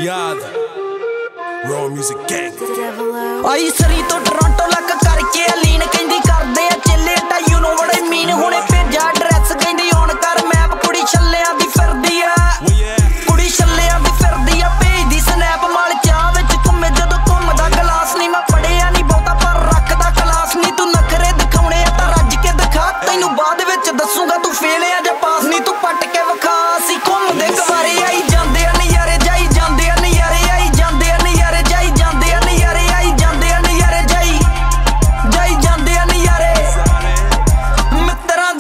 ਯਾਦ ਰੋ music gang ਆਈ ਸਰੀ ਤੋਂ ਟੋਰਾਂਟੋ ਲੱਕ ਕਰਕੇ ਲੀਨ ਕਹਿੰਦੀ ਕਰਦੇ ਆ ਚਿੱਲੇ ਟਾ you know what I mean ਹੁਣੇ ਭੇਜਾ ਐਡਰੈਸ ਕਹਿੰਦੀ ਔਨ ਕਰ ਮੈਪ ਕੁੜੀ ਛੱਲਿਆਂ ਦੀ ਫਿਰਦੀ ਆ ਕੁੜੀ ਛੱਲਿਆਂ ਦੀ ਫਿਰਦੀ ਆ ਭੇਜਦੀ ਸਨੈਪ ਮਾਲ ਚਾਹ ਵਿੱਚ ਘੁੰਮੇ ਜਦੋਂ ਘੁੰਮਦਾ ਗਲਾਸ ਨਹੀਂ ਮੈਂ ਪੜਿਆ ਨਹੀਂ ਬਹੁਤਾ ਪਰ ਰੱਖਦਾ ਕਲਾਸ ਨਹੀਂ ਤੂੰ ਨਖਰੇ ਦਿਖਾਉਣੇ ਆ ਤਾਂ ਰੱਜ ਕੇ ਦਿਖਾ ਤੈਨੂੰ ਬਾਅਦ ਵਿੱਚ ਦੱਸੂਗਾ ਤੂੰ ਫੇਲ ਆ ਜਾਂ ਪਾਸ ਨਹੀਂ ਤੂੰ ਪੱਟ ਕੇ ਵਿਖਾ ਅਸੀਂ ਘੁੰਮਦੇ ਕਵਾਰੇ ਆਈ ਜਾਂਦੇ ਆ ਨਜ਼ਾਰੇ ਜਾਈ ਜਾਂਦੇ ਆ ਨਜ਼ਾਰੇ ਆਈ ਜਾਂਦੇ ਆ ਨਜ਼ਾਰੇ ਜਾਈ ਜਾਂਦੇ ਆ ਨਜ਼ਾਰੇ ਆਈ ਜਾਂਦੇ ਆ ਨਜ਼ਾਰੇ ਜਾਈ ਜਾਂਦੇ ਆ ਨਜ਼ਾਰੇ ਮਿੱਤਰਾਂ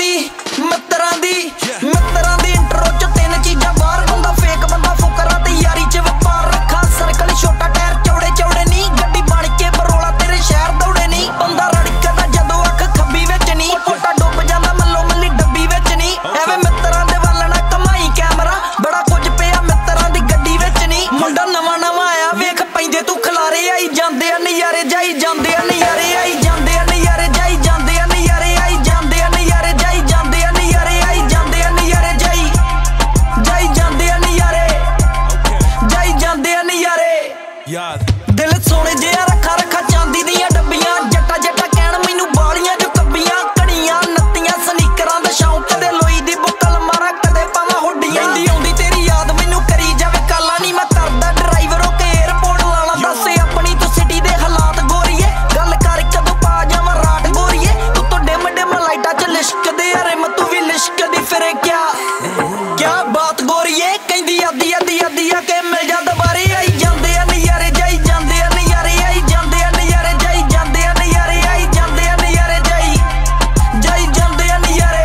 ਦੀ ਇੰਟਰੋ ਚ ਤਿੰਨ ਚੀਜ਼ਾਂ ਬਾਹਰ ਬੰਦਾ ਫੇਕ ਬੰਦਾ ਫੁਕਰਾ ਤੇ ਯਾਰੀ ਚ ਵਪਾਰ ਰੱਖਾ ਸਰਕਲ ਛੋਟਾ ਟਾਇਰ ਚੌੜੇ ਨਹੀਂ ਗੱਡੀ ਬਣ ਕੇ ਬਰੋਲਾ ਤੇਰੇ ਸ਼ਹਿਰ ਦੌੜੇ ਨਹੀਂ ਬੰਦਾ ਰੜਕਦਾ ਜਦੋਂ ਅੱਖ ਖੱਬੀ ਵਿੱਚ ਨਹੀਂ ਫੋਟਾ ਡੁੱਬ ਜਾਂਦਾ ਮੱਲੋ ਮੱਲੀ ਡੱਬੀ ਵਿੱਚ ਨਹੀਂ ਐਵੇਂ ਮਿੱਤਰਾਂ ਦੇ ਵੱਲ ਨਾ ਕਮਾਈ ਕੈਮਰਾ ਬੜਾ ਕੁਝ ਪਿਆ ਮਿੱਤਰਾਂ ਦੀ ਗੱਡੀ ਵਿੱਚ ਨਹੀਂ ਮੁੰਡਾ ਨਵਾਂ ਆਇਆ ਵੇਖ ਪੈਂਦੇ ਤੂੰ ਖਲਾਰੇ ਆਈ ਜਾਂਦੇ ਆ ਨਜ਼ਾਰੇ ਜਾਈ ਜਾਂਦੇ ਆ ਨਜ਼ਾਰੇ ਆਈ ਜਾਂਦੇ ਆ ਨਜ਼ਾਰੇ ਜਾਈ ਜਾਂਦੇ ਆ ਨਜ਼ਾਰੇ ਆਈ ਜਾਂਦੇ ਆ ਨਜ਼ਾਰੇ ਜਾਈ ਜਾਂਦੇ ਆ ਨਜ਼ਾਰੇ ਆਈ ਜਾਂਦੇ ਆ ਨਜ਼ਾਰੇ ਜਾਈ ਜਾਂਦੇ ਆ ਨਜ਼ਾਰੇ ਜਾਈ ਜਾਂਦੇ ਆ ਨਜ਼ਾਰੇ ਯਾਦ ਦਿਲ ਸੋਹਣੇ ਜਿਹਾ ਰੱਖਾ ਚਾਂਦੀ ਦੀਆਂ ਡੱਬੀਆਂ ਜੱਟਾ ਕਹਿਣ ਮੈਨੂੰ ਬਾਲੀਆਂ ਜੋ ਕੱਬੀਆਂ ਘੜੀਆਂ ਨੱਤੀਆਂ ਸਨੀਕਰਾਂ ਦਾ ਸ਼ੌਂਕ ਕਦੇ ਲੋਈ ਦੀ ਬੁੱਕਲ ਮਾਰਾ ਕਦੇ ਪਾਵਾਂ ਹੁੱਡੀਆਂ ਆਉਂਦੀ ਤੇਰੀ ਯਾਦ ਮੈਨੂੰ ਕਰੀ ਜਾਵੇ ਕਾਲਾ ਨਹੀਂ ਮੈਂ ਕਰਦਾ ਡਰਾਈਵਰ ਹੋ ਕੇ 에어ਪੋਰਟ ਲਾਣਾ ਦੱਸ ਆਪਣੀ ਤੂੰ ਸਿਟੀ ਦੇ ਹਾਲਾਤ ਗੋਰੀਏ ਗੱਲ ਕਰ ਕਦੋਂ ਪਾ ਜਾਵਾਂ ਰਾਤ ਗੋਰੀਏ ਤੂੰ ਤੋਂ ਡਿਮ ਲਾਈਟਾਂ ਚ ਲਿਸ਼ਕਦੇ ਯਾਰੇ ਮੈਂ ਤੂੰ ਵੀ ਲਿਸ਼ਕਦੀ ਫਿਰੇ ਕਿਆ ਬਾਤ ਗੋਰੀਏ ਕਹਿੰਦੀ ਆਦੀ ਆ ਕੇ ਮਿਲ ਜਾ ਦੁਬਾਰੇ ਆਈ ਜਾਂਦੇ ਆ ਨਜ਼ਾਰੇ ਜਾਈ ਜਾਂਦੇ ਆ ਨਜ਼ਾਰੇ ਆਈ ਜਾਂਦੇ ਆ ਨਜ਼ਾਰੇ ਜਾਈ ਜਾਂਦੇ ਆ ਨਜ਼ਾਰੇ ਆਈ ਜਾਂਦੇ ਆ ਨਜ਼ਾਰੇ ਜਾਈ ਜਾਂਦੇ ਆ ਨਜ਼ਾਰੇ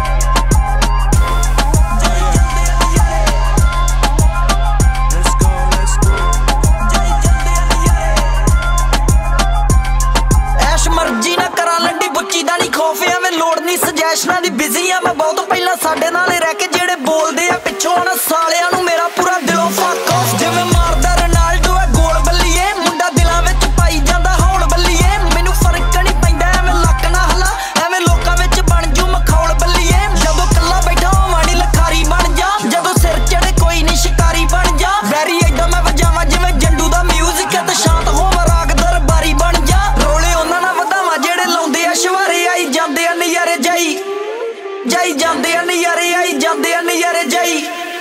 let's go ਜਾਈ ਜਾਂਦੇ ਆ ਨਜ਼ਾਰੇ ਐਸ਼ ਮਰਜੀ ਨਾ ਕਰਾਂ ਲੰਡੀ ਬੁੱਚੀ ਦਾ ਨਹੀਂ ਖੌਫ ਐਵੇਂ ਲੋੜ ਨਹੀਂ ਸਜੈਸ਼ਨਾਂ ਦੀ ਬਿਜ਼ੀ ਆ ਮੈਂ ਬਹੁਤ ਪਹਿਲਾਂ ਸਾਡੇ ਨਾਲ ਰਹਿ ਕੇ ਜਿਹੜੇ ਬੋਲਦੇ ਆ ਪਿੱਛੋਂ ਨਾ ਸਾਲਿਆਂ ਨੂੰ ਮੇਰਾ ਪੂਰਾ ਦਿਲੋਂ ਫੱਕ ਆਫ ਜਿਵੇਂ ਮਾਰਦਾ ਰੋਨਾਲਡੋ ਹੈ ਗੋਲ ਬੱਲੀਏ ਮੁੰਡਾ ਦਿਲਾਂ ਵਿੱਚ ਪਾਈ ਜਾਂਦਾ ਹੌਲ ਬੱਲੀਏ ਮੈਨੂੰ ਫਰਕ ਨਹੀਂ ਪੈਂਦਾ ਐਵੇਂ ਲੱਕ ਨਾ ਹਲਾ ਐਵੇਂ ਲੋਕਾਂ ਵਿੱਚ ਬਣ ਜੂ ਮਖੌਲ ਬੱਲੀਏ ਜਦੋਂ ਕੱਲਾ ਬੈਠਾ ਹੋਵਾਂ ਨੀ ਲਖਾਰੀ ਬਣ ਜਾ ਜਦੋਂ ਸਿਰ ਚੜੇ ਕੋਈ ਨਹੀਂ ਸ਼ਿਕਾਰੀ ਬਣ ਜਾ ਵੈਰੀ ਏਦਾਂ ਮੈਂ ਵਜਾਵਾਂ ਜਿਵੇਂ ਜੰਡੂ ਦਾ ਮਿਊਜ਼ਿਕ ਹੈ ਤੇ ਸ਼ਾਂਤ ਹੋਵਾਂ ਰਾਗ ਦਰਬਾਰੀ ਬਣ ਜਾ ਰੋਲੇ ਉਹਨਾਂ ਨਾਲ ਵਧਾਵਾਂ ਜਿਹੜੇ ਲਾਉਂਦੇ ਆ ਸ਼ਵਾਰੇ ਆਈ ਜਾਂਦੇ ਆ ਨਜ਼ਾਰੇ ਜਾਈ ਜਾਂਦੇ ਆ ਨਜ਼ਾਰੇ ਆਈ ਜਾਂਦੇ ਆ ਨਜ਼ਾਰੇ ਜਾਈ